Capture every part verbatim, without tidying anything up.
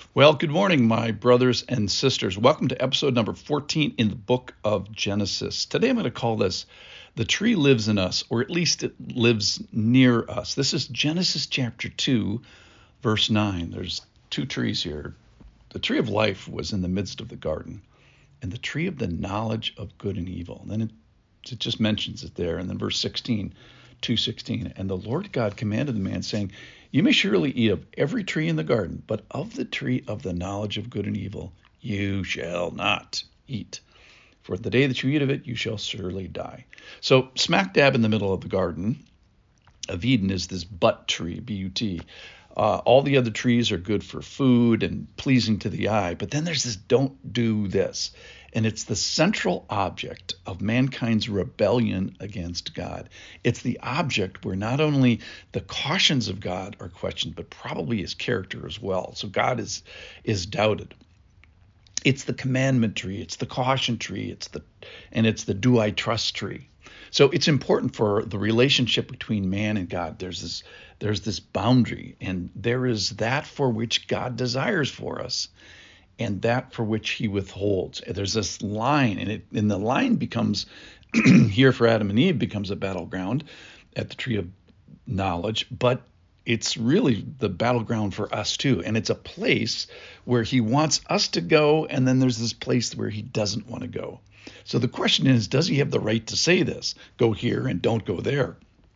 Well, good morning, my brothers and sisters. Welcome to episode number fourteen in the book of Genesis. Today I'm going to call this The Tree Lives in Us, or at least it lives near us. This is Genesis chapter two, verse nine. There's two trees here. The tree of life was in the midst of the garden, and the tree of the knowledge of good and evil. And then it, it just mentions it there. And then verse sixteen, two sixteen. And the Lord God commanded the man, saying, You may surely eat of every tree in the garden, but of the tree of the knowledge of good and evil you shall not eat. For the day that you eat of it, you shall surely die. So smack dab in the middle of the garden of Eden is this but tree, B U T. Uh, all the other trees are good for food and pleasing to the eye, but then there's this don't do this. And it's the central object of mankind's rebellion against God. It's the object where not only the cautions of God are questioned, but probably his character as well. So God is is doubted. It's the commandment tree, it's the caution tree, it's the and it's the do I trust tree. So it's important for the relationship between man and God. There's this there's this boundary, and there is that for which God desires for us, and that for which he withholds. There's this line, and it and the line becomes here for Adam and Eve becomes a battleground at the tree of knowledge, but it's really the battleground for us too. And it's a place where he wants us to go, and then there's this place where he doesn't want to go. So the question is, does he have the right to say this? Go here and don't go there.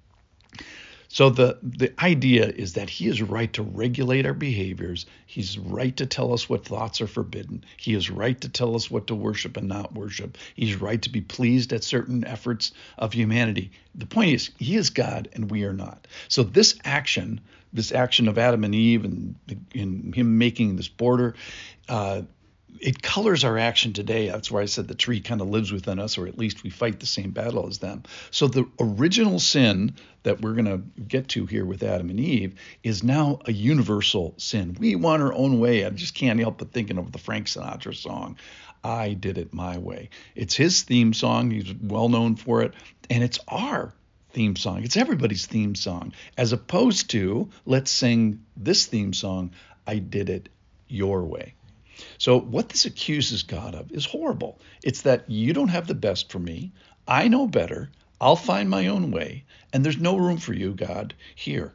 So the, the idea is that he is right to regulate our behaviors. He's right to tell us what thoughts are forbidden. He is right to tell us what to worship and not worship. He's right to be pleased at certain efforts of humanity. The point is, he is God and we are not. So this action, this action of Adam and Eve and in him making this border, uh, it colors our action today. That's why I said the tree kind of lives within us, or at least we fight the same battle as them. So the original sin that we're going to get to here with Adam and Eve is now a universal sin. We want our own way. I just can't help but thinking of the Frank Sinatra song, I Did It My Way. It's his theme song. He's well known for it. And it's our theme song. It's everybody's theme song, as opposed to let's sing this theme song, I Did It Your Way. So what this accuses God of is horrible. It's that you don't have the best for me. I know better. I'll find my own way. And there's no room for you, God, here.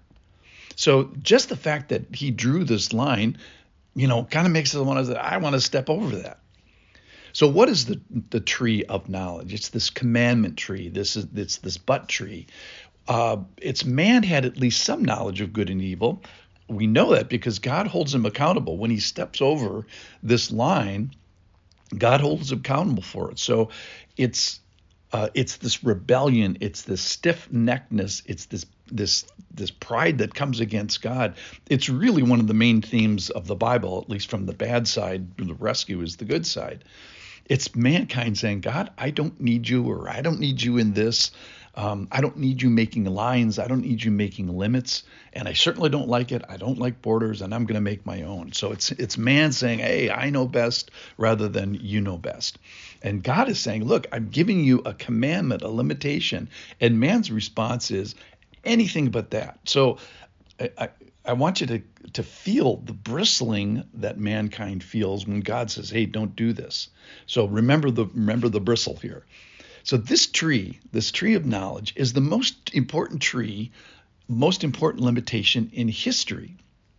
So just the fact that he drew this line, you know, kind of makes it want to, I want to step over that. So what is the, the tree of knowledge? It's this commandment tree. This is it's this but tree. Uh, it's man had at least some knowledge of good and evil. We know that because God holds him accountable. When he steps over this line, God holds him accountable for it. So it's uh, it's this rebellion, it's this stiff-neckedness, it's this this this pride that comes against God. It's really one of the main themes of the Bible, at least from the bad side. The rescue is the good side. It's mankind saying, God, I don't need you, or I don't need you in this. Um, I don't need you making lines. I don't need you making limits. And I certainly don't like it. I don't like borders, and I'm going to make my own. So it's it's man saying, hey, I know best, rather than you know best. And God is saying, look, I'm giving you a commandment, a limitation. And man's response is anything but that. So I, I, I want you to, to feel the bristling that mankind feels when God says, hey, don't do this. So remember the remember the bristle here. So this tree, this tree of knowledge, is the most important tree, most important limitation in history.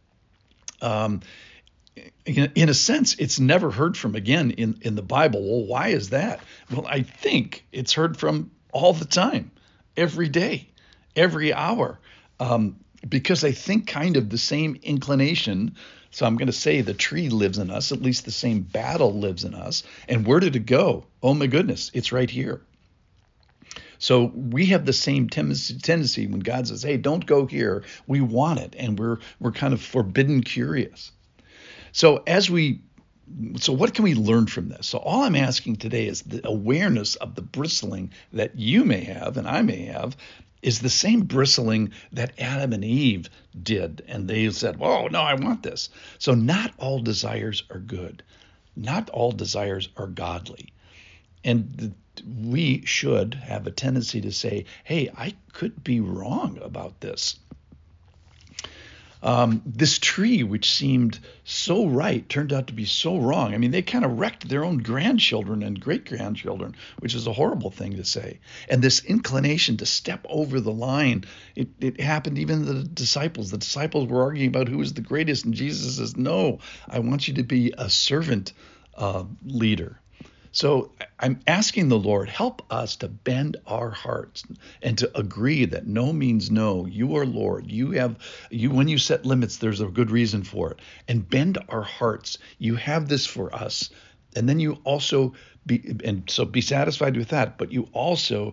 Um, in, in a sense, it's never heard from again in, in the Bible. Well, why is that? Well, I think it's heard from all the time, every day, every hour, um, because I think kind of the same inclination. So I'm going to say the tree lives in us, at least the same battle lives in us. And where did it go? Oh, my goodness, it's right here. So we have the same tendency when God says, hey, don't go here. We want it, and we're we're kind of forbidden curious. So as we so what can we learn from this? So all I'm asking today is the awareness of the bristling that you may have and I may have is the same bristling that Adam and Eve did. And they said, whoa, no, I want this. So not all desires are good. Not all desires are godly. And the, we should have a tendency to say, hey, I could be wrong about this. Um, this tree, which seemed so right, turned out to be so wrong. I mean, they kind of wrecked their own grandchildren and great grandchildren, which is a horrible thing to say. And this inclination to step over the line, it, it happened even to the disciples. The disciples were arguing about who was the greatest, and Jesus says, no, I want you to be a servant uh, leader. So I'm asking the Lord, help us to bend our hearts and to agree that no means no. You are Lord. You have you when you set limits, there's a good reason for it. And bend our hearts. You have this for us. And then you also be and so be satisfied with that, but you also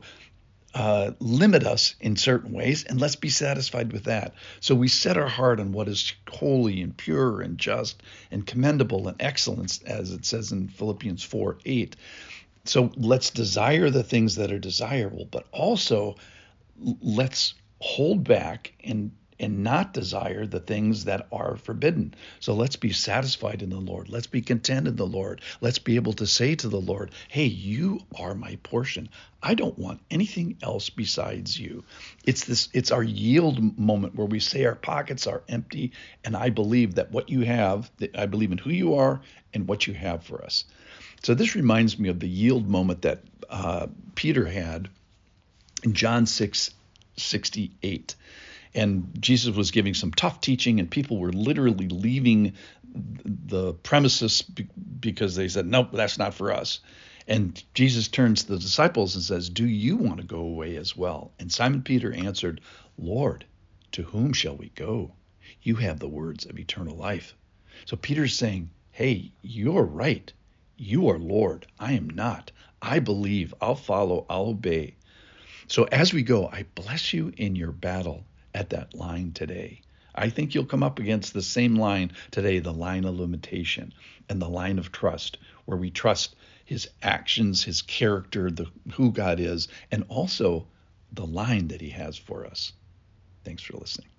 Uh, limit us in certain ways, and let's be satisfied with that. So we set our heart on what is holy and pure and just and commendable and excellent, as it says in Philippians four eight. So let's desire the things that are desirable, but also let's hold back and and not desire the things that are forbidden. So let's be satisfied in the Lord. Let's be content in the Lord. Let's be able to say to the Lord, hey, you are my portion. I don't want anything else besides you. It's this, it's our yield moment where we say our pockets are empty, and I believe that what you have, that I believe in who you are and what you have for us. So this reminds me of the yield moment that uh, Peter had in John six sixty-eight. And Jesus was giving some tough teaching, and people were literally leaving the premises because they said, nope, that's not for us. And Jesus turns to the disciples and says, do you want to go away as well? And Simon Peter answered, Lord, to whom shall we go? You have the words of eternal life. So Peter's saying, hey, you're right. You are Lord. I am not. I believe. I'll follow. I'll obey. So as we go, I bless you in your battle at that line today. I think you'll come up against the same line today, the line of limitation and the line of trust, where we trust his actions, his character, the who God is, and also the line that he has for us. Thanks for listening.